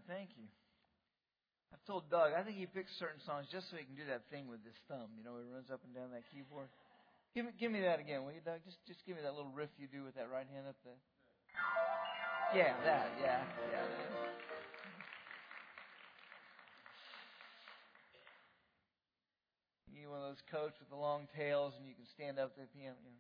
Thank you. I've told Doug, I think he picks certain songs just so he can do that thing with his thumb. You know, he runs up and down that keyboard. Give me that again, will you, Doug? Just give me that little riff you do with that right hand up there. Yeah, that. Yeah. You need one of those coats with the long tails, and you can stand up to the piano. You know.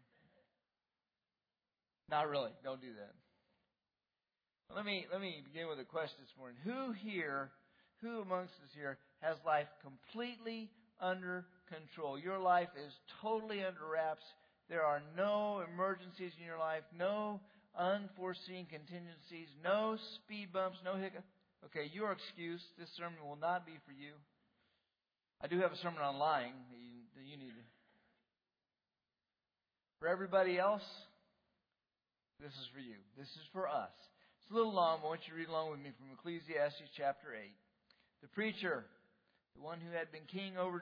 Not really. Don't do that. Let me begin with a question this morning. Who amongst us here has life completely under control? Your life is totally under wraps. There are no emergencies in your life, no unforeseen contingencies, no speed bumps, no hiccups. Okay, your excuse, this sermon will not be for you. I do have a sermon on lying that you need to. For everybody else, this is for you. This is for us. It's a little long, but I want you to read along with me from Ecclesiastes chapter 8. The preacher, the one who had been king over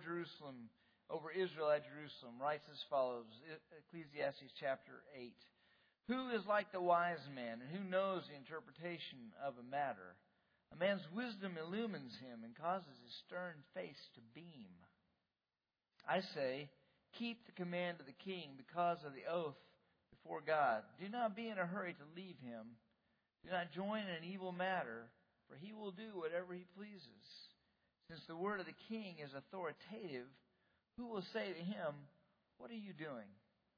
Israel at Jerusalem, writes as follows, Ecclesiastes chapter 8. Who is like the wise man, and who knows the interpretation of a matter? A man's wisdom illumines him and causes his stern face to beam. I say, keep the command of the king because of the oath before God. Do not be in a hurry to leave him. Do not join in an evil matter, for he will do whatever he pleases. Since the word of the king is authoritative, who will say to him, what are you doing?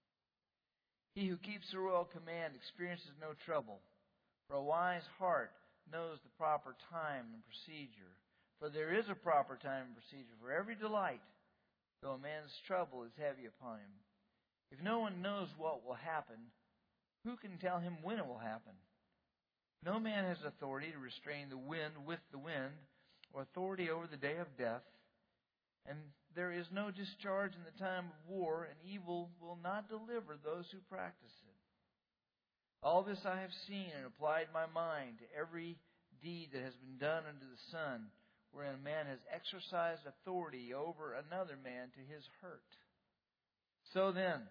He who keeps the royal command experiences no trouble, for a wise heart knows the proper time and procedure. For there is a proper time and procedure for every delight, though a man's trouble is heavy upon him. If no one knows what will happen, who can tell him when it will happen? No man has authority to restrain the wind with the wind, or authority over the day of death. And there is no discharge in the time of war, and evil will not deliver those who practice it. All this I have seen and applied my mind to every deed that has been done under the sun, wherein a man has exercised authority over another man to his hurt. So then,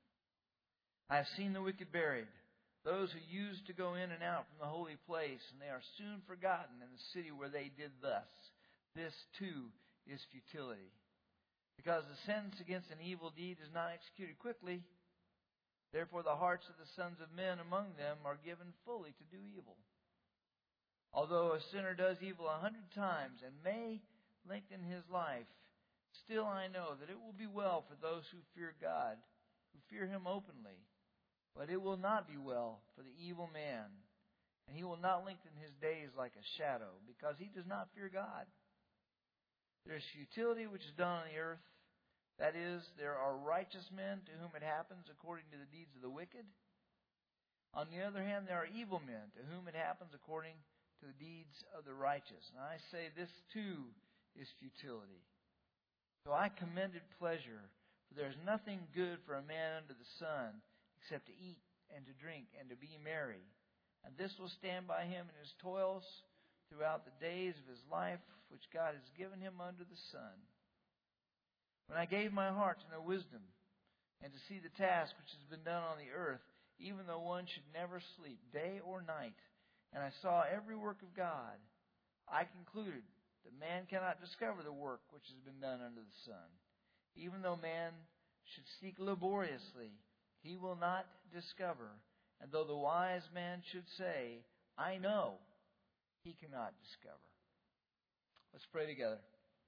I have seen the wicked buried, those who used to go in and out from the holy place, and they are soon forgotten in the city where they did thus. This too is futility. Because the sentence against an evil deed is not executed quickly, therefore the hearts of the sons of men among them are given fully to do evil. Although a sinner does evil 100 times and may lengthen his life, still I know that it will be well for those who fear God, who fear Him openly. But it will not be well for the evil man, and he will not lengthen his days like a shadow, because he does not fear God. There is futility which is done on the earth. That is, there are righteous men to whom it happens according to the deeds of the wicked. On the other hand, there are evil men to whom it happens according to the deeds of the righteous. And I say this too is futility. So I commended pleasure, for there is nothing good for a man under the sun, except to eat and to drink and to be merry. And this will stand by him in his toils throughout the days of his life, which God has given him under the sun. When I gave my heart to know wisdom, and to see the task which has been done on the earth, even though one should never sleep, day or night, and I saw every work of God, I concluded that man cannot discover the work which has been done under the sun. Even though man should seek laboriously, he will not discover. And though the wise man should say, I know, he cannot discover. Let's pray together.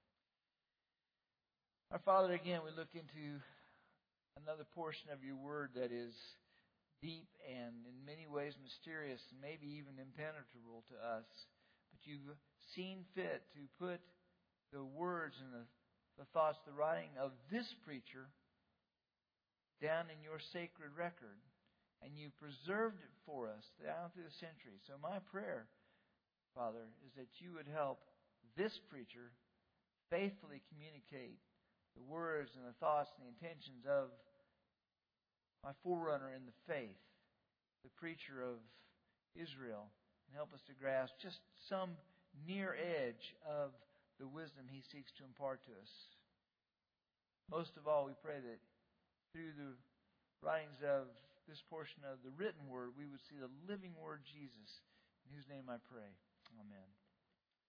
Our Father, again, we look into another portion of your word that is deep and in many ways mysterious and maybe even impenetrable to us. But you've seen fit to put the words and the thoughts, the writing of this preacher down in your sacred record. And you preserved it for us down through the centuries. So my prayer, Father, is that you would help this preacher faithfully communicate the words and the thoughts and the intentions of my forerunner in the faith, the preacher of Israel, and help us to grasp just some near edge of the wisdom he seeks to impart to us. Most of all, we pray that through the writings of this portion of the written word, we would see the living word Jesus, in whose name I pray. Amen.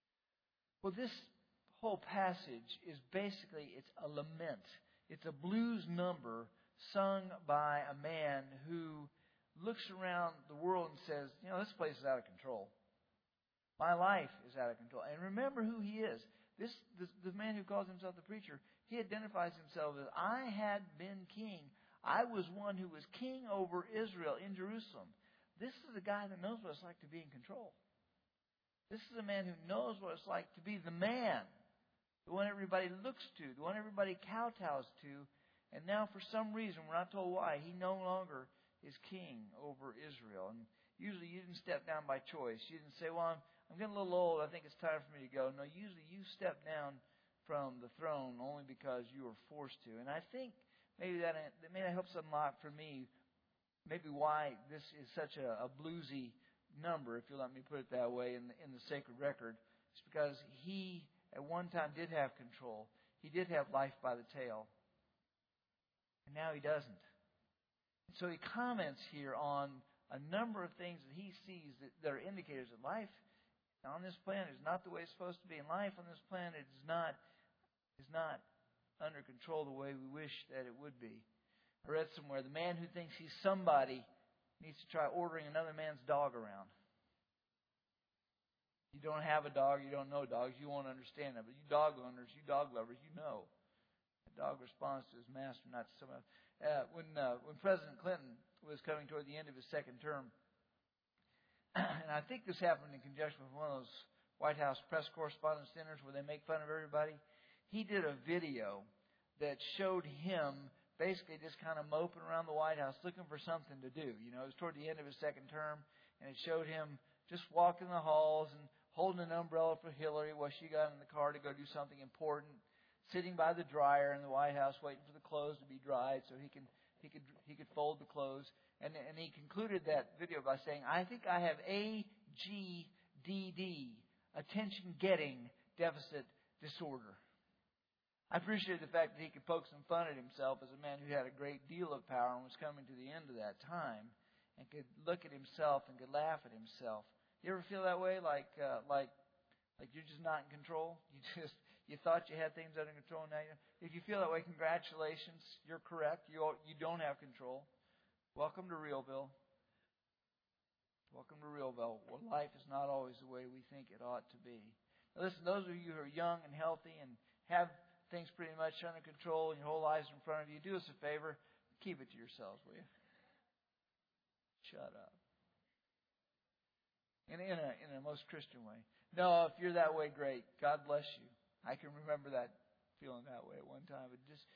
Well, this whole passage is basically, it's a lament. It's a blues number sung by a man who looks around the world and says, this place is out of control. My life is out of control. And remember who he is. The man who calls himself the preacher, he identifies himself as, I had been king. I was one who was king over Israel in Jerusalem. This is a guy that knows what it's like to be in control. This is a man who knows what it's like to be the man, the one everybody looks to, the one everybody kowtows to. And now, for some reason, we're not told why, he no longer is king over Israel. And usually you didn't step down by choice. You didn't say, well, I'm getting a little old, I think it's time for me to go. No, usually you step down from the throne only because you were forced to. And I think maybe that helps unlock for me maybe why this is such a bluesy number, if you'll let me put it that way, in the sacred record. It's because he, at one time, did have control. He did have life by the tail. And now he doesn't. So he comments here on a number of things that he sees that are indicators that life on this planet is not the way it's supposed to be. And life on this planet is not under control the way we wish that it would be. I read somewhere, the man who thinks he's somebody needs to try ordering another man's dog around. You don't have a dog, you don't know dogs, you won't understand that. But you dog owners, you dog lovers, you know. The dog responds to his master, not to someone else. When President Clinton was coming toward the end of his second term, and I think this happened in conjunction with one of those White House press correspondence dinners where they make fun of everybody, he did a video that showed him basically just kind of moping around the White House looking for something to do. It was toward the end of his second term, and it showed him just walking the halls and holding an umbrella for Hillary while she got in the car to go do something important, sitting by the dryer in the White House waiting for the clothes to be dried so he could fold the clothes. And he concluded that video by saying, I think I have AGDD, attention-getting deficit disorder. I appreciate the fact that he could poke some fun at himself as a man who had a great deal of power and was coming to the end of that time and could look at himself and could laugh at himself. You ever feel that way? Like you're just not in control? You thought you had things under control, and now you don't. If you feel that way, congratulations. You're correct. You don't have control. Welcome to Realville. Welcome to Realville, where life is not always the way we think it ought to be. Now listen, those of you who are young and healthy and have things pretty much under control and your whole lives in front of you, do us a favor. Keep it to yourselves, will you? Shut up. In a most Christian way. No, if you're that way, great. God bless you. I can remember that feeling that way at one time. But just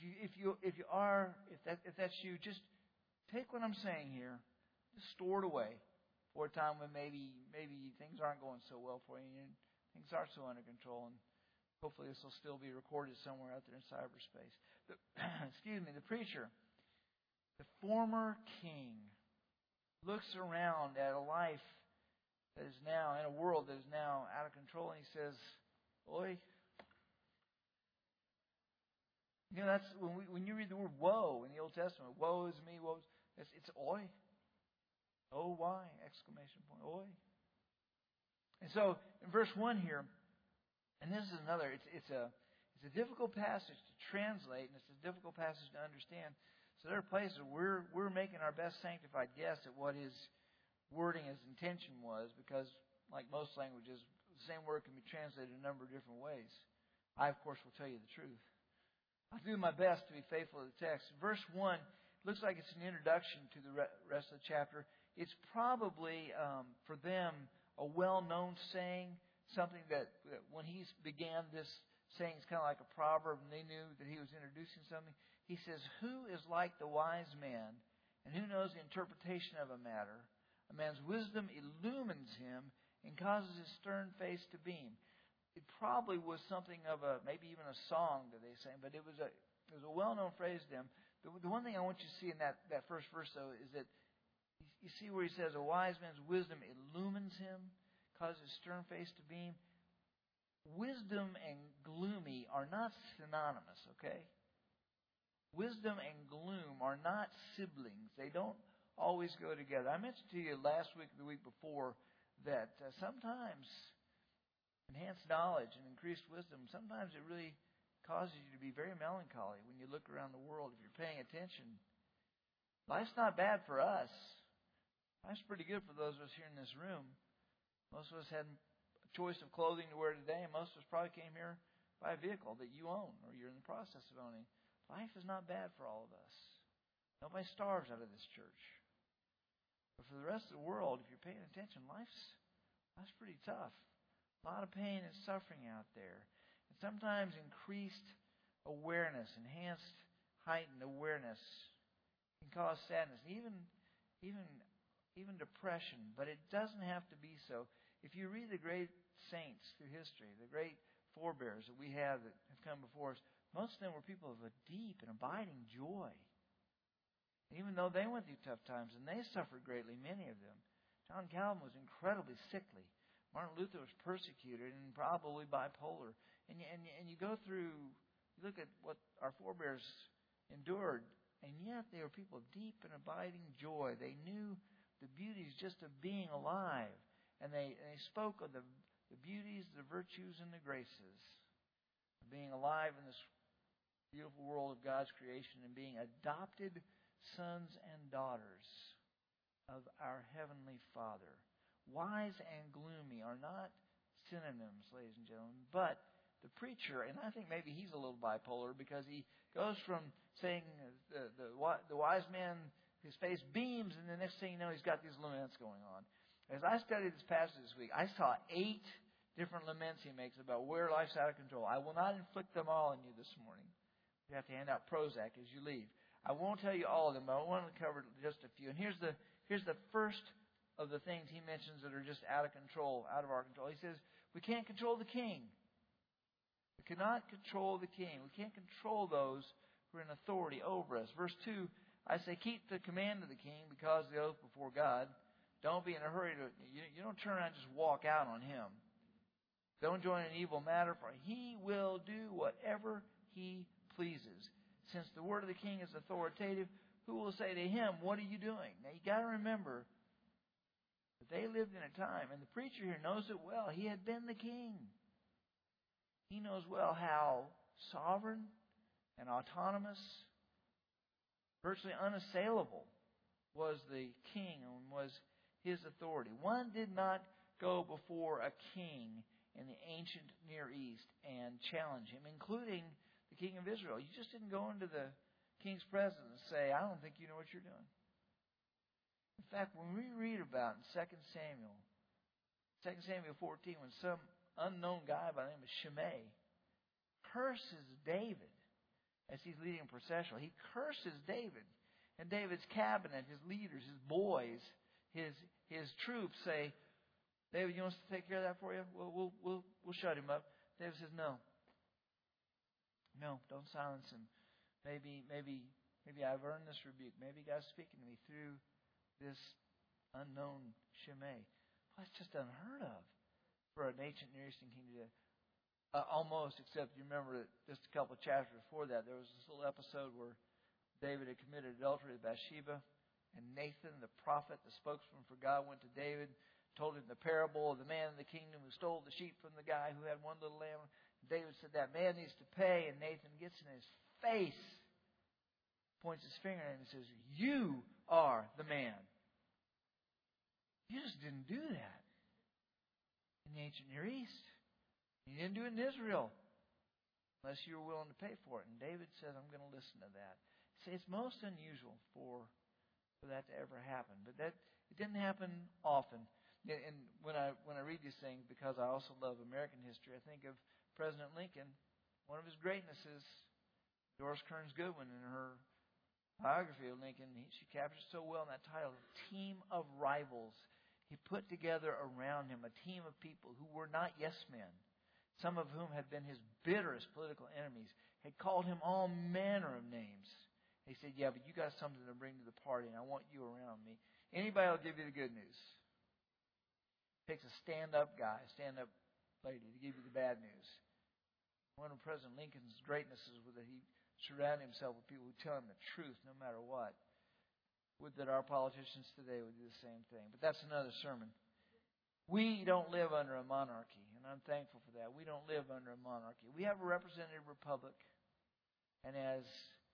if that's you, just take what I'm saying here, just store it away for a time when maybe things aren't going so well for you and things aren't so under control, and hopefully this will still be recorded somewhere out there in cyberspace. The preacher, the former king, looks around at a life that is now, in a world that is now out of control, and he says, "Oi." That's when you read the word "woe" in the Old Testament. Woe is me. Woe is it's oi. O-Y! Exclamation point. Oi. And so in verse 1 here, and this is another. It's a difficult passage to translate, and it's a difficult passage to understand. So there are places where we're making our best sanctified guess at what his wording, his intention was, because like most languages, the same word can be translated a number of different ways. I, of course, will tell you the truth. I'll do my best to be faithful to the text. Verse 1 looks like it's an introduction to the rest of the chapter. It's probably, for them, a well-known saying, something that when he began this saying, it's kind of like a proverb, and they knew that he was introducing something. He says, "Who is like the wise man, and who knows the interpretation of a matter? A man's wisdom illumines him and causes his stern face to beam." It probably was something of maybe even a song that they sang, but it was a well-known phrase to them. The one thing I want you to see in that first verse, though, is that you see where he says, "A wise man's wisdom illumines him, causes his stern face to beam." Wisdom and gloomy are not synonymous, okay? Wisdom and gloom are not siblings. They don't always go together. I mentioned to you last week or the week before that sometimes enhanced knowledge and increased wisdom, sometimes it really causes you to be very melancholy when you look around the world if you're paying attention. Life's not bad for us. Life's pretty good for those of us here in this room. Most of us had a choice of clothing to wear today, and most of us probably came here by a vehicle that you own or you're in the process of owning. Life is not bad for all of us. Nobody starves out of this church. But for the rest of the world, if you're paying attention, life's pretty tough. A lot of pain and suffering out there. And sometimes increased awareness, enhanced, heightened awareness can cause sadness, even depression. But it doesn't have to be so. If you read the great saints through history, the great forebears that we have that have come before us, most of them were people of a deep and abiding joy. And even though they went through tough times, and they suffered greatly, many of them. John Calvin was incredibly sickly. Martin Luther was persecuted and probably bipolar. And you go through, you look at what our forebears endured, and yet they were people of deep and abiding joy. They knew the beauties just of being alive. And they spoke of the beauties, the virtues, and the graces of being alive in this beautiful world of God's creation and being adopted sons and daughters of our Heavenly Father. Wise and gloomy are not synonyms, ladies and gentlemen, but the preacher, and I think maybe he's a little bipolar because he goes from saying the wise man, his face beams, and the next thing you know, he's got these laments going on. As I studied this passage this week, I saw 8 different laments he makes about where life's out of control. I will not inflict them all on you this morning. You have to hand out Prozac as you leave. I won't tell you all of them, but I want to cover just a few. And here's the first of the things he mentions that are just out of control, out of our control. He says, we can't control the king. We cannot control the king. We can't control those who are in authority over us. Verse 2, I say, keep the command of the king because of the oath before God. Don't be in a hurry you don't turn around and just walk out on him. Don't join an evil matter, for he will do whatever he pleases. Since the word of the king is authoritative, who will say to him, what are you doing? Now you got to remember that they lived in a time, and the preacher here knows it well. He had been the king. He knows well how sovereign and autonomous, virtually unassailable was the king and was his authority. One did not go before a king in the ancient Near East and challenge him, including the king of Israel. You just didn't go into the king's presence and say, I don't think you know what you're doing. In fact, when we read about in 2 Samuel 14, when some unknown guy by the name of Shimei curses David as he's leading a processional. He curses David. And David's cabinet, his leaders, his boys, his troops say, David, you want us to take care of that for you? We'll shut him up. David says, no, don't silence him. Maybe I've earned this rebuke. Maybe God's speaking to me through this unknown Shimei. Well, that's just unheard of for an ancient Near Eastern king to do. Almost, except you remember that just a couple of chapters before that, there was this little episode where David had committed adultery with Bathsheba, and Nathan, the prophet, the spokesman for God, went to David, told him the parable of the man in the kingdom who stole the sheep from the guy who had one little lamb. David said, that man needs to pay, and Nathan gets in his face, points his finger at him and says, you are the man. You just didn't do that in the ancient Near East. You didn't do it in Israel unless you were willing to pay for it. And David said, I'm going to listen to that. See, it's most unusual for that to ever happen. But it didn't happen often. And when I read these things, because I also love American history, I think of President Lincoln. One of his greatnesses, Doris Kearns Goodwin, in her biography of Lincoln, she captures so well in that title, Team of Rivals. He put together around him a team of people who were not yes men, some of whom had been his bitterest political enemies, had called him all manner of names. He said, yeah, but you got something to bring to the party, and I want you around me. Anybody will give you the good news. Takes a stand-up guy, a stand-up lady to give you the bad news. One of President Lincoln's greatnesses was that he surrounded himself with people who tell him the truth no matter what. Would that our politicians today would do the same thing. But that's another sermon. We don't live under a monarchy, and I'm thankful for that. We don't live under a monarchy. We have a representative republic, and as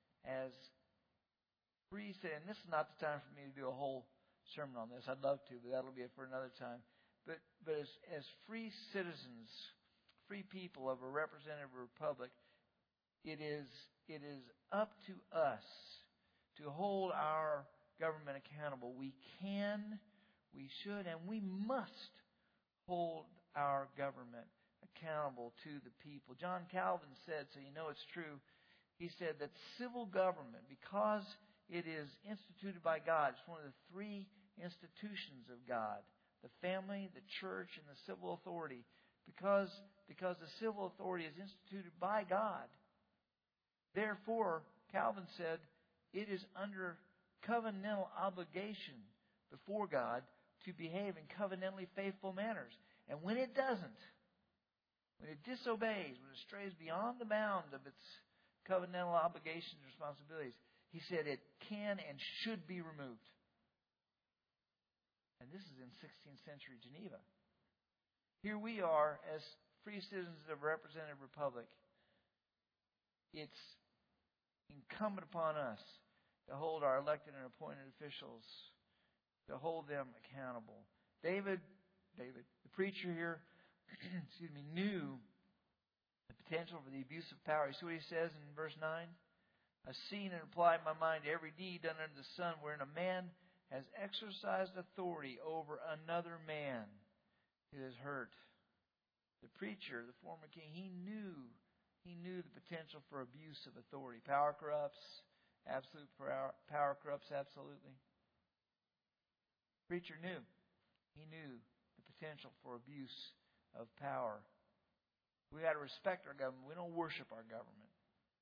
free citizens, and this is not the time for me to do a whole sermon on this. I'd love to, but that'll be it for another time. But as free citizens, free people of a representative republic, it is up to us to hold our government accountable. We can, we should, and we must hold our government accountable to the people. John Calvin said, so you know it's true, he said that civil government, because it is instituted by God, it's one of the three institutions of God, the family, the church, and the civil authority. Because the civil authority is instituted by God, therefore, Calvin said, it is under covenantal obligation before God to behave in covenantally faithful manners. And when it doesn't, when it disobeys, when it strays beyond the bounds of its covenantal obligations and responsibilities, he said it can and should be removed. And this is in 16th century Geneva. Here we are as free citizens of a representative republic. It's incumbent upon us to hold our elected and appointed officials, to hold them accountable. David, the preacher here, knew the potential for the abuse of power. You see what he says in verse 9? I've seen and applied my mind to every deed done under the sun, wherein a man has exercised authority over another man who is hurt. The preacher, the former king, he knew the potential for abuse of authority. Power corrupts. Absolute power corrupts absolutely. Preacher knew. He knew the potential for abuse of power. We got to respect our government. We don't worship our government.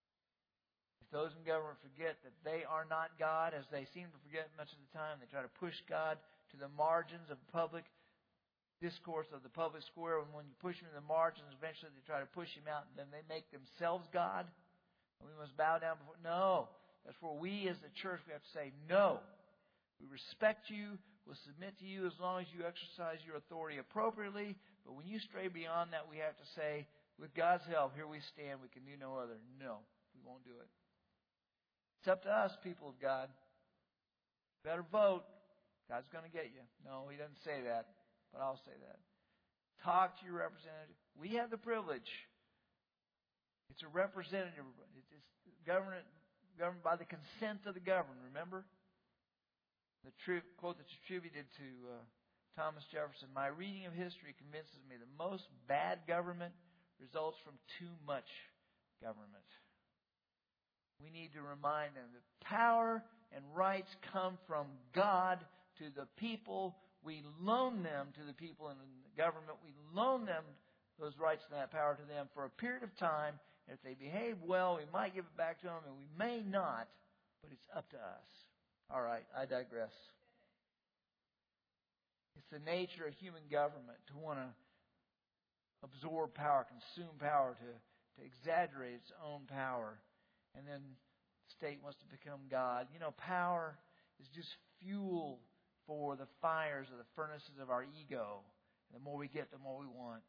If those in government forget that they are not God, as they seem to forget much of the time, they try to push God to the margins of public discourse, of the public square. And when you push him to the margins, eventually they try to push him out, and then they make themselves God. And we must bow down before. No. That's where we as the church, we have to say, no. We respect you. We'll submit to you as long as you exercise your authority appropriately. But when you stray beyond that, we have to say, with God's help, here we stand. We can do no other. No, we won't do it. It's up to us, people of God. Better vote. God's going to get you. No, he doesn't say that, but I'll say that. Talk to your representative. We have the privilege. It's a representative. It's government. Governed by the consent of the governed, remember? The quote that's attributed to Thomas Jefferson, my reading of history convinces me that most bad government results from too much government. We need to remind them that power and rights come from God to the people. We loan them to the people in the government. We loan them those rights and that power to them for a period of time. And if they behave well, we might give it back to them, and we may not, but it's up to us. All right, I digress. It's the nature of human government to want to absorb power, consume power, to exaggerate its own power. And then the state wants to become God. You know, power is just fuel for the fires of the furnaces of our ego. And the more we get, the more we want.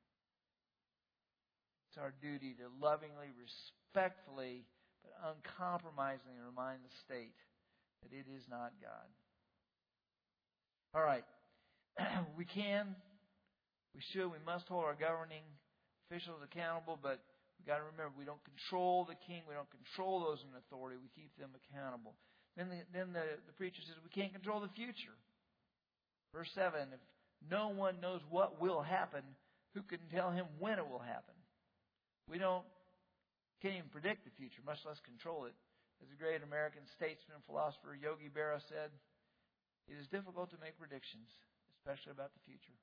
It's our duty to lovingly, respectfully, but uncompromisingly remind the state that it is not God. All right. We can, we should, we must hold our governing officials accountable, but we've got to remember, we don't control the king, we don't control those in authority, we keep them accountable. Then the preacher says we can't control the future. Verse 7, if no one knows what will happen, who can tell him when it will happen? We can't even predict the future, much less control it. As the great American statesman and philosopher Yogi Berra said, it is difficult to make predictions, especially about the future.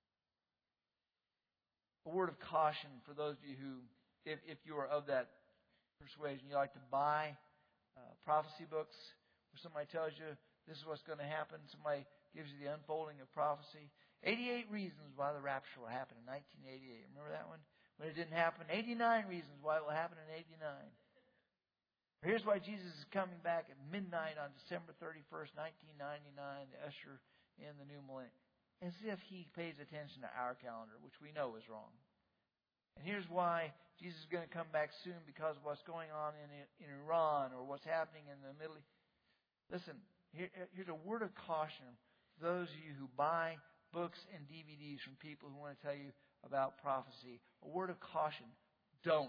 A word of caution for those of you who, if you are of that persuasion, you like to buy prophecy books where somebody tells you this is what's going to happen. Somebody gives you the unfolding of prophecy. 88 reasons why the rapture will happen in 1988. Remember that one? When it didn't happen. 89 reasons why it will happen in 89. Here's why Jesus is coming back at midnight on December 31st, 1999 to usher in the new millennium. as if He pays attention to our calendar, which we know is wrong. And here's why Jesus is going to come back soon, because of what's going on in Iran or what's happening in the Middle East. Listen, here's a word of caution for those of you who buy books and DVDs from people who want to tell you about prophecy. A word of caution: don't.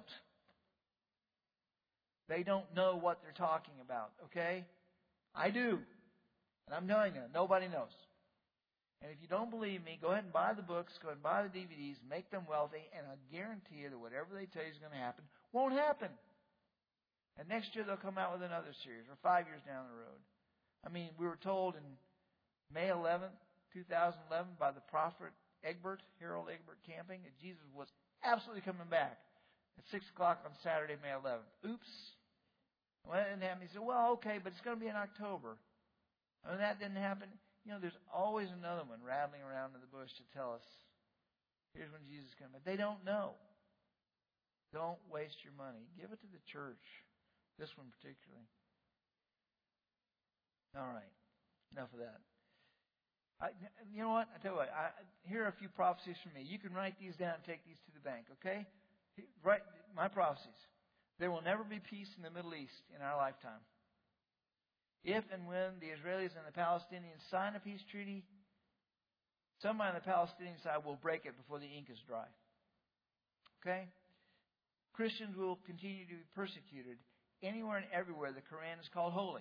They don't know what they're talking about, okay? I do. And I'm telling you, nobody knows. And if you don't believe me, go ahead and buy the books, go ahead and buy the DVDs, make them wealthy, and I guarantee you that whatever they tell you is going to happen won't happen. And next year they'll come out with another series, or 5 years down the road. I mean, we were told in May 11th, 2011, by the prophet Harold Egbert Camping, that Jesus was absolutely coming back at 6 o'clock on Saturday, May 11th. Oops. Well, that didn't happen. He said, well, okay, but it's going to be in October. And when that didn't happen, there's always another one rattling around in the bush to tell us, here's when Jesus is coming back. They don't know. Don't waste your money. Give it to the church. This one particularly. All right. Enough of that. You know what? I tell you what. Here are a few prophecies from me. You can write these down and take these to the bank, okay? Write my prophecies. There will never be peace in the Middle East in our lifetime. If and when the Israelis and the Palestinians sign a peace treaty, somebody on the Palestinian side will break it before the ink is dry. Okay? Christians will continue to be persecuted anywhere and everywhere the Quran is called holy.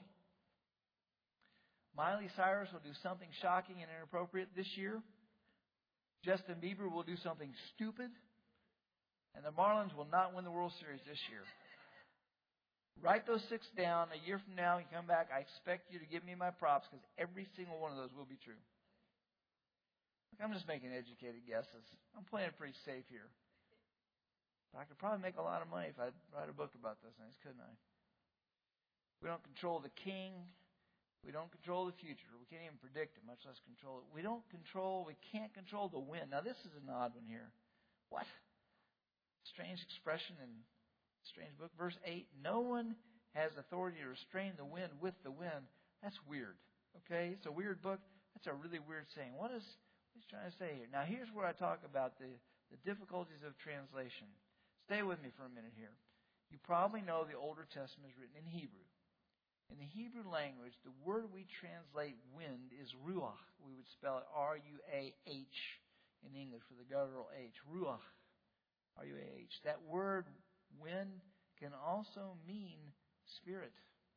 Miley Cyrus will do something shocking and inappropriate this year. Justin Bieber will do something stupid. And the Marlins will not win the World Series this year. Write those 6 down. A year from now, you come back, I expect you to give me my props, because every single one of those will be true. Look, I'm just making educated guesses. I'm playing it pretty safe here. But I could probably make a lot of money if I'd write a book about those things, couldn't I? We don't control the king. We don't control the future. We can't even predict it, much less control it. We can't control the wind. Now, this is an odd one here. What? Strange expression in strange book. Verse 8, no one has authority to restrain the wind with the wind. That's weird. Okay? It's a weird book. That's a really weird saying. What is he trying to say here? Now, here's where I talk about the difficulties of translation. Stay with me for a minute here. You probably know the Older Testament is written in Hebrew. In the Hebrew language, the word we translate wind is ruach. We would spell it R-U-A-H in English for the guttural H. Ruach. R-U-A-H. That word wind can also mean spirit.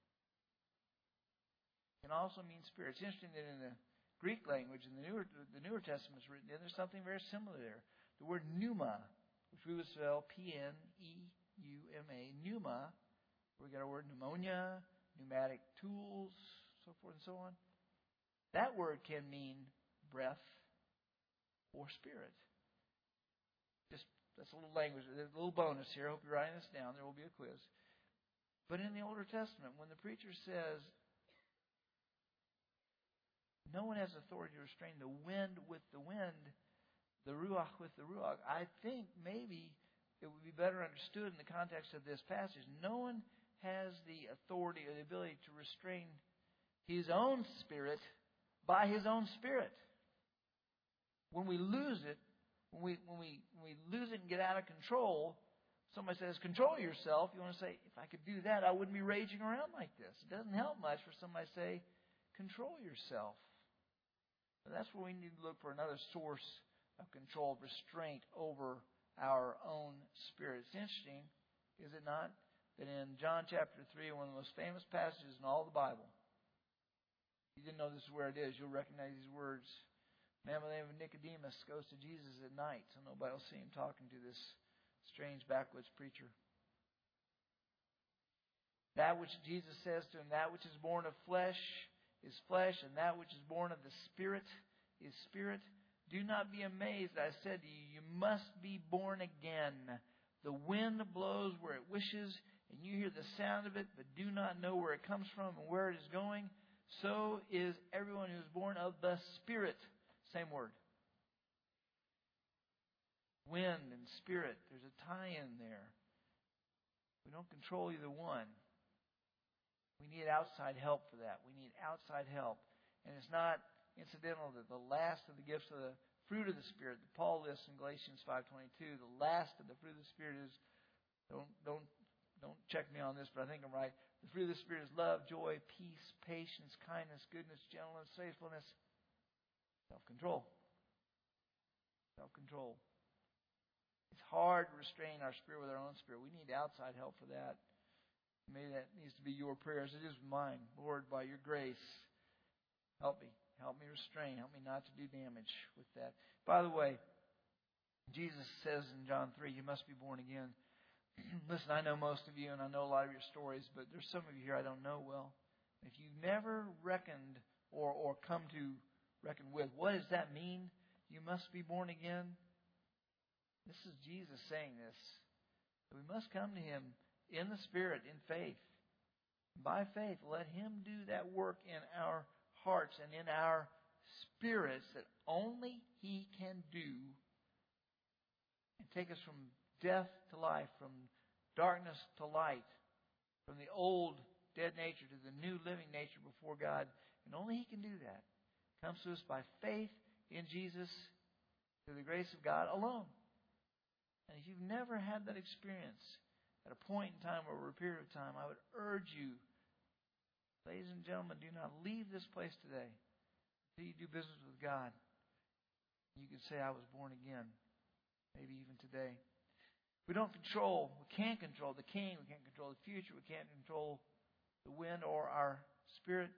It can also mean spirit. It's interesting that in the Greek language, in the Newer Testament is written in, there's something very similar there. The word pneuma, which we would spell P-N-E-U-M-A, pneuma, where we get our word pneumonia, pneumatic tools, so forth and so on. That word can mean breath or spirit. That's a little language. There's a little bonus here. I hope you're writing this down. There will be a quiz. But in the Older Testament, when the preacher says, no one has authority to restrain the wind with the wind, the ruach with the ruach, I think maybe it would be better understood in the context of this passage. No one has the authority or the ability to restrain his own spirit by his own spirit. When we lose it, when we lose it and get out of control, somebody says, control yourself. You want to say, if I could do that, I wouldn't be raging around like this. It doesn't help much for somebody to say, control yourself. But that's where we need to look for another source of control, of restraint over our own spirit. It's interesting, is it not, that in John chapter 3, one of the most famous passages in all the Bible, if you didn't know this is where it is, you'll recognize these words. A man by the name of Nicodemus goes to Jesus at night, so nobody will see him talking to this strange backwoods preacher. That which Jesus says to him, that which is born of flesh is flesh, and that which is born of the Spirit is spirit. Do not be amazed, I said to you, you must be born again. The wind blows where it wishes, and you hear the sound of it, but do not know where it comes from and where it is going. So is everyone who is born of the Spirit. Same word. Wind and spirit. There's a tie-in there. We don't control either one. We need outside help for that. We need outside help. And it's not incidental that the last of the gifts of the fruit of the Spirit that Paul lists in Galatians 5:22, the last of the fruit of the Spirit is, don't check me on this, but I think I'm right. The fruit of the Spirit is love, joy, peace, patience, kindness, goodness, gentleness, faithfulness, self-control. Self-control. It's hard to restrain our spirit with our own spirit. We need outside help for that. Maybe that needs to be your prayers. It is mine. Lord, by your grace, help me. Help me restrain. Help me not to do damage with that. By the way, Jesus says in John 3, you must be born again. Listen, I know most of you and I know a lot of your stories, but there's some of you here I don't know well. If you've never reckoned or come to reckon with, what does that mean? You must be born again. This is Jesus saying this. We must come to Him in the Spirit, in faith. By faith, let Him do that work in our hearts and in our spirits that only He can do and take us from death to life, from darkness to light, from the old dead nature to the new living nature before God. And only He can do that. It comes to us by faith in Jesus, through the grace of God alone. And if you've never had that experience at a point in time or over a period of time, I would urge you, ladies and gentlemen, do not leave this place today until you do business with God. You can say, I was born again. Maybe even today. We can't control the king. We can't control the future. We can't control the wind or our spirit.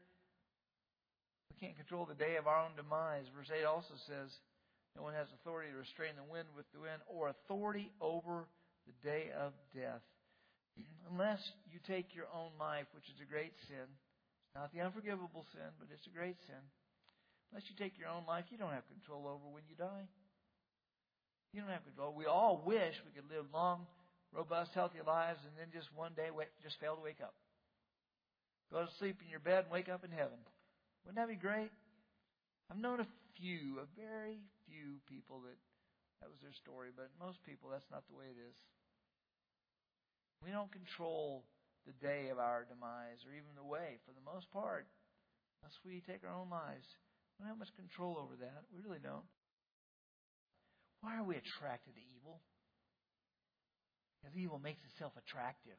We can't control the day of our own demise. Verse 8 also says, no one has authority to restrain the wind with the wind or authority over the day of death. Unless you take your own life, which is a great sin. It's not the unforgivable sin, but it's a great sin. Unless you take your own life, you don't have control over when you die. You don't have control. We all wish we could live long, robust, healthy lives and then just one day just fail to wake up. Go to sleep in your bed and wake up in heaven. Wouldn't that be great? I've known a very few people that was their story, but most people, that's not the way it is. We don't control the day of our demise or even the way, for the most part, unless we take our own lives. We don't have much control over that. We really don't. Why are we attracted to evil? Because evil makes itself attractive.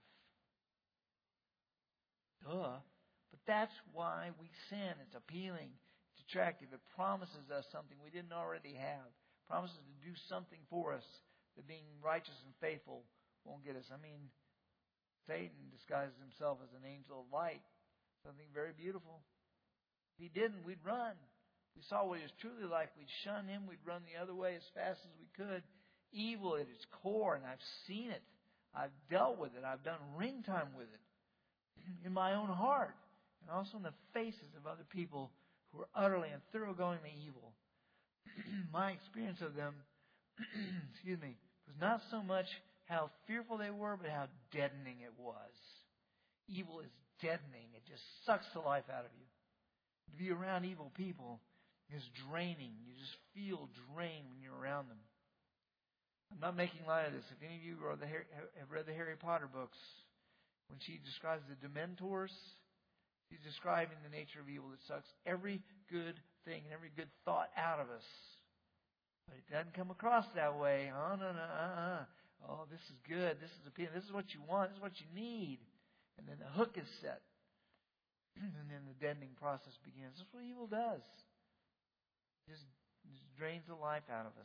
Duh. But that's why we sin. It's appealing. It's attractive. It promises us something we didn't already have. It promises to do something for us that being righteous and faithful won't get us. I mean, Satan disguises himself as an angel of light. Something very beautiful. If he didn't, we'd run. We saw what he was truly like. We'd shun him. We'd run the other way as fast as we could. Evil at its core, and I've seen it. I've dealt with it. I've done ring time with it in my own heart and also in the faces of other people who are utterly and thoroughgoingly evil. My experience of them, was not so much how fearful they were, but how deadening it was. Evil is deadening. It just sucks the life out of you. To be around evil people is draining. You just feel drained when you're around them. I'm not making light of this. If any of you have read the Harry Potter books, when she describes the Dementors, she's describing the nature of evil that sucks every good thing and every good thought out of us. But it doesn't come across that way. Oh, no. Oh, this is good. This is appealing. This is what you want. This is what you need. And then the hook is set. And then the deadening process begins. That's what evil does. It just drains the life out of us.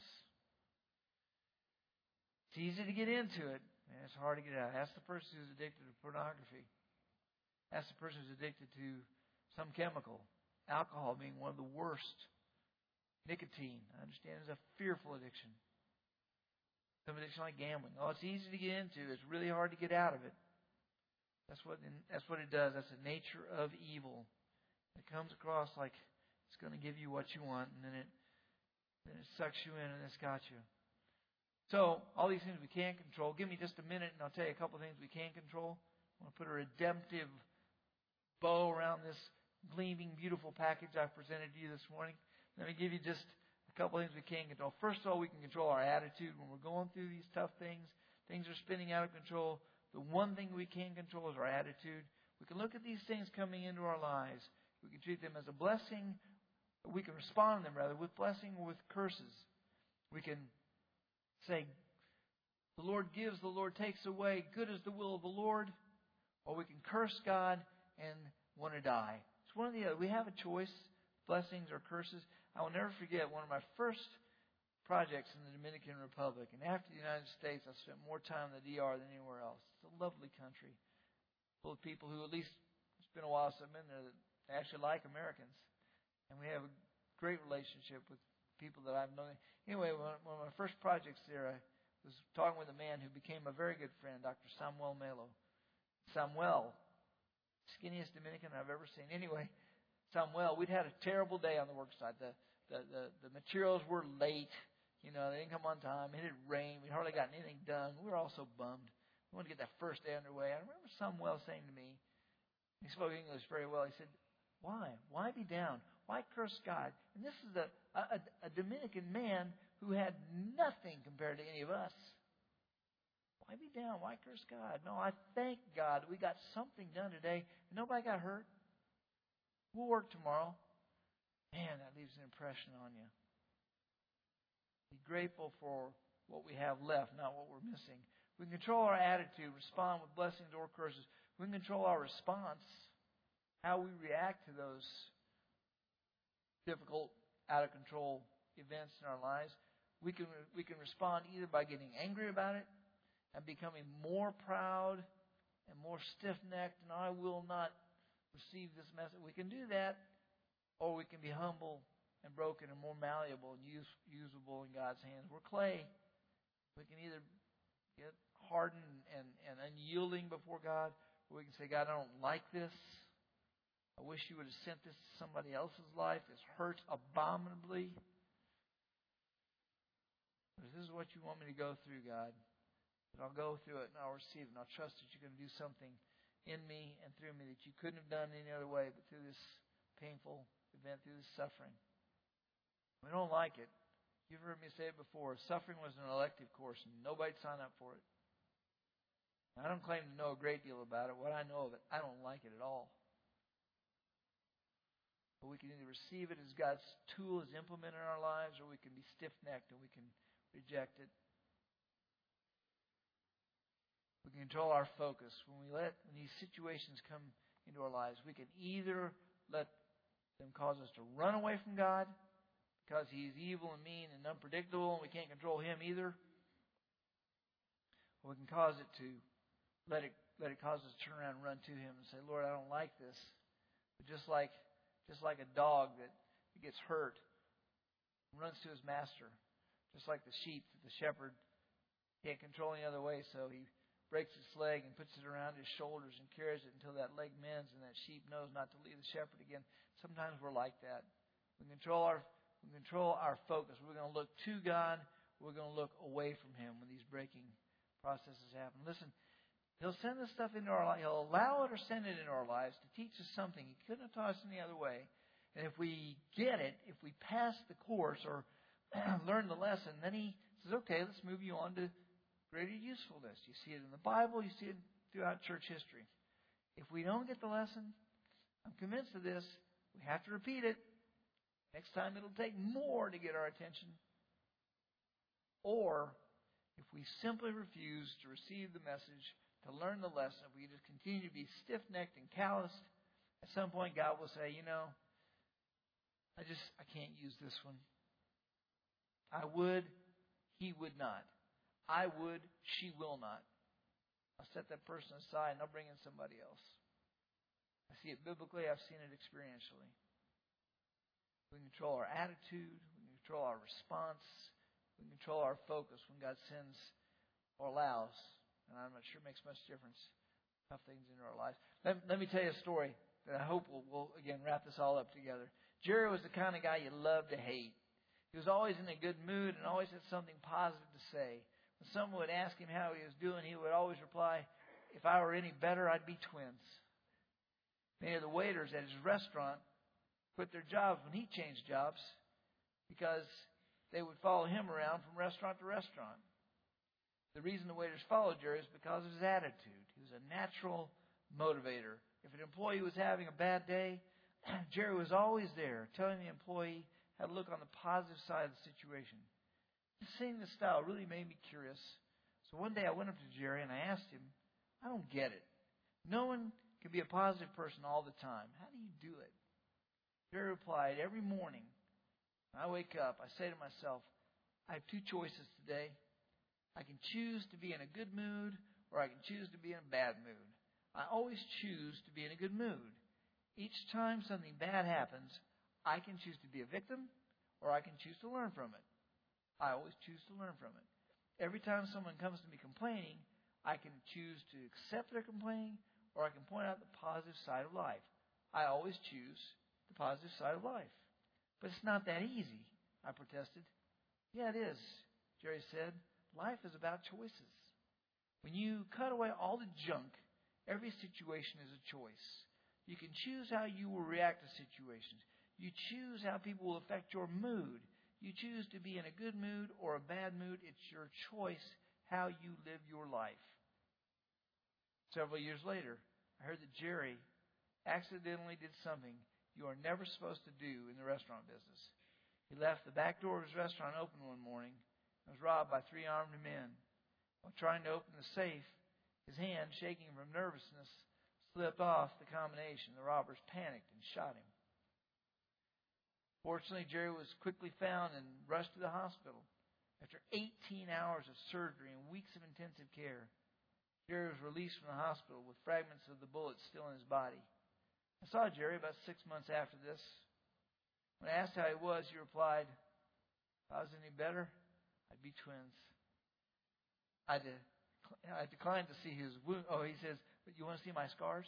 It's easy to get into it, and it's hard to get out. Ask the person who's addicted to pornography. Ask the person who's addicted to some chemical. Alcohol being one of the worst. Nicotine, I understand, is a fearful addiction. Some addiction like gambling. Oh, it's easy to get into. It's really hard to get out of it. That's what it does. That's the nature of evil. It comes across like it's going to give you what you want, and then it sucks you in, and it's got you. So, all these things we can't control. Give me just a minute, and I'll tell you a couple of things we can control. I want to put a redemptive bow around this gleaming, beautiful package I've presented to you this morning. Let me give you just a couple of things we can control. First of all, we can control our attitude when we're going through these tough things. Things are spinning out of control. The one thing we can control is our attitude. We can look at these things coming into our lives. We can treat them as a blessing, We can respond to them rather with blessing or with curses. We can say, the Lord gives, the Lord takes away. Good is the will of the Lord. Or we can curse God and want to die. It's one or the other. We have a choice, blessings or curses. I will never forget one of my first projects in the Dominican Republic. And after the United States, I spent more time in the DR than anywhere else. It's a lovely country, full of people who, at least it's been a while since I've been there, that actually like Americans. And we have a great relationship with people that I've known. Anyway, one of my first projects there, I was talking with a man who became a very good friend, Dr. Samuel Melo. Samuel, skinniest Dominican I've ever seen. Anyway, Samuel, we'd had a terrible day on the work site. The materials were late. You know, they didn't come on time. It had rained. We hardly got anything done. We were all so bummed. We wanted to get that first day underway. I remember Samuel saying to me, he spoke English very well. He said, why? Why be down? Why curse God? And this is a Dominican man who had nothing compared to any of us. Why be down? Why curse God? No, I thank God we got something done today. Nobody got hurt. We'll work tomorrow. Man, that leaves an impression on you. Be grateful for what we have left, not what we're missing. We can control our attitude, respond with blessings or curses. We can control our response, how we react to those difficult, out of control events in our lives. We can respond either by getting angry about it and becoming more proud and more stiff-necked, and I will not receive this message. We can do that, or we can be humble and broken and more malleable and usable in God's hands. We're clay. We can either get hardened and unyielding before God, or we can say, God, I don't like this. I wish you would have sent this to somebody else's life. This hurts abominably. But if this is what you want me to go through, God, then I'll go through it and I'll receive it. And I'll trust that you're going to do something in me and through me that you couldn't have done any other way but through this painful event, through this suffering. We don't like it. You've heard me say it before. Suffering was an elective course and nobody'd sign up for it. I don't claim to know a great deal about it. What I know of it, I don't like it at all. But we can either receive it as God's tool, as implement in our lives, or we can be stiff-necked and we can reject it. We can control our focus. When these situations come into our lives, we can either let them cause us to run away from God because He's evil and mean and unpredictable and we can't control Him either. Or we can cause it to let it cause us to turn around and run to Him and say, Lord, I don't like this. But just like a dog that gets hurt and runs to his master, just like the sheep that the shepherd can't control any other way, so he breaks its leg and puts it around his shoulders and carries it until that leg mends and that sheep knows not to leave the shepherd again. Sometimes we're like that. We control our focus. We're going to look to God. We're going to look away from Him when these breaking processes happen. Listen, He'll send this stuff into our life. He'll allow it or send it into our lives to teach us something He couldn't have taught us any other way. And if we get it, if we pass the course or learn the lesson, then He says, okay, let's move you on to greater usefulness. You see it in the Bible. You see it throughout church history. If we don't get the lesson, I'm convinced of this, we have to repeat it. Next time it'll take more to get our attention. Or if we simply refuse to receive the message, to learn the lesson, if we just continue to be stiff-necked and calloused, at some point God will say, I can't use this one. I would, He would not. I would, she will not. I'll set that person aside and I'll bring in somebody else. I see it biblically, I've seen it experientially. We can control our attitude, we can control our response, we can control our focus when God sends or allows. And I'm not sure it makes much difference. Tough things into our lives. Let me tell you a story that I hope will again wrap this all up together. Jerry was the kind of guy you love to hate. He was always in a good mood and always had something positive to say. When someone would ask him how he was doing, he would always reply, if I were any better, I'd be twins. Many of the waiters at his restaurant quit their jobs when he changed jobs because they would follow him around from restaurant to restaurant. The reason the waiters followed Jerry is because of his attitude. He was a natural motivator. If an employee was having a bad day, Jerry was always there, telling the employee how to look on the positive side of the situation. Seeing this style really made me curious. So one day I went up to Jerry and I asked him, I don't get it. No one can be a positive person all the time. How do you do it? Jerry replied, every morning when I wake up, I say to myself, I have two choices today. I can choose to be in a good mood or I can choose to be in a bad mood. I always choose to be in a good mood. Each time something bad happens, I can choose to be a victim or I can choose to learn from it. I always choose to learn from it. Every time someone comes to me complaining, I can choose to accept their complaining or I can point out the positive side of life. I always choose the positive side of life. But it's not that easy, I protested. Yeah, it is, Jerry said. Life is about choices. When you cut away all the junk, every situation is a choice. You can choose how you will react to situations. You choose how people will affect your mood. You choose to be in a good mood or a bad mood. It's your choice how you live your life. Several years later, I heard that Jerry accidentally did something you are never supposed to do in the restaurant business. He left the back door of his restaurant open one morning and was robbed by 3 armed men. While trying to open the safe, his hand, shaking from nervousness, slipped off the combination. The robbers panicked and shot him. Fortunately, Jerry was quickly found and rushed to the hospital. After 18 hours of surgery and weeks of intensive care, Jerry was released from the hospital with fragments of the bullets still in his body. I saw Jerry about 6 months after this. When I asked how he was, he replied, if I was any better, I'd be twins. I declined to see his wound. Oh, he says, but you want to see my scars?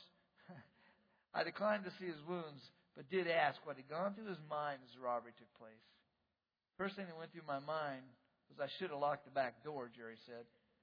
I declined to see his wounds, but did ask what had gone through his mind as the robbery took place. First thing that went through my mind was I should have locked the back door, Jerry said.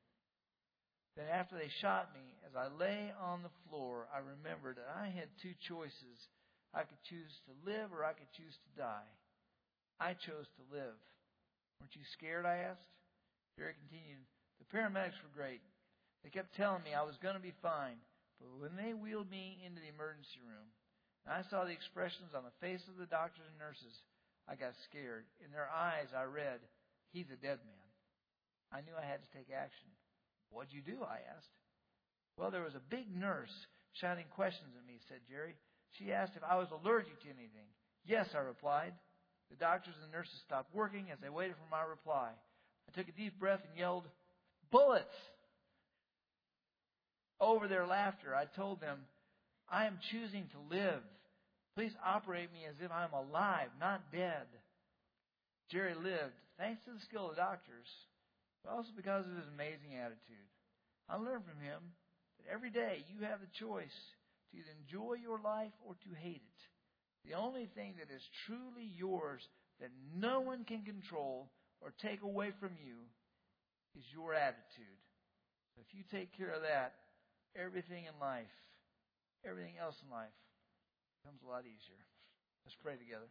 Then after they shot me, as I lay on the floor, I remembered that I had two choices. I could choose to live or I could choose to die. I chose to live. Weren't you scared, I asked? Jerry continued, the paramedics were great. They kept telling me I was going to be fine. But when they wheeled me into the emergency room, and I saw the expressions on the faces of the doctors and nurses, I got scared. In their eyes, I read, he's a dead man. I knew I had to take action. What'd you do? I asked. Well, there was a big nurse shouting questions at me, said Jerry. She asked if I was allergic to anything. Yes, I replied. The doctors and nurses stopped working as they waited for my reply. I took a deep breath and yelled, bullets! Over their laughter, I told them, I am choosing to live. Please operate me as if I'm alive, not dead. Jerry lived, thanks to the skill of the doctors, but also because of his amazing attitude. I learned from him that every day you have the choice to either enjoy your life or to hate it. The only thing that is truly yours that no one can control or take away from you is your attitude. So if you take care of that, everything in life, everything else in life becomes a lot easier. Let's pray together.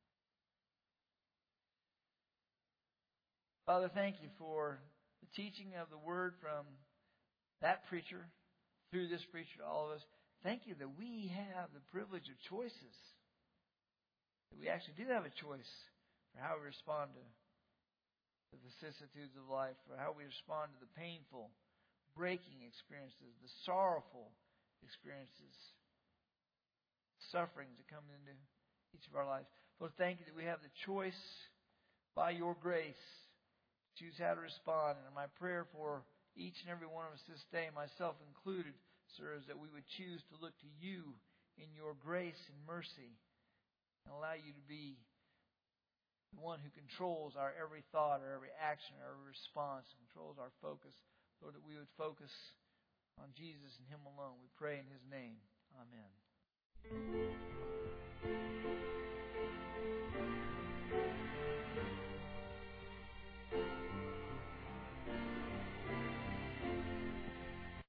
Father, thank you for the teaching of the Word from that preacher, through this preacher to all of us. Thank you that we have the privilege of choices. That we actually do have a choice for how we respond to the vicissitudes of life, for how we respond to the painful, breaking experiences, the sorrowful experiences, sufferings that come into each of our lives. Lord, thank you that we have the choice by your grace to choose how to respond. And my prayer for each and every one of us this day, myself included, sir, is that we would choose to look to you in your grace and mercy and allow you to be the one who controls our every thought, our every action, our every response, controls our focus. Lord, that we would focus on Jesus and Him alone. We pray in His name. Amen.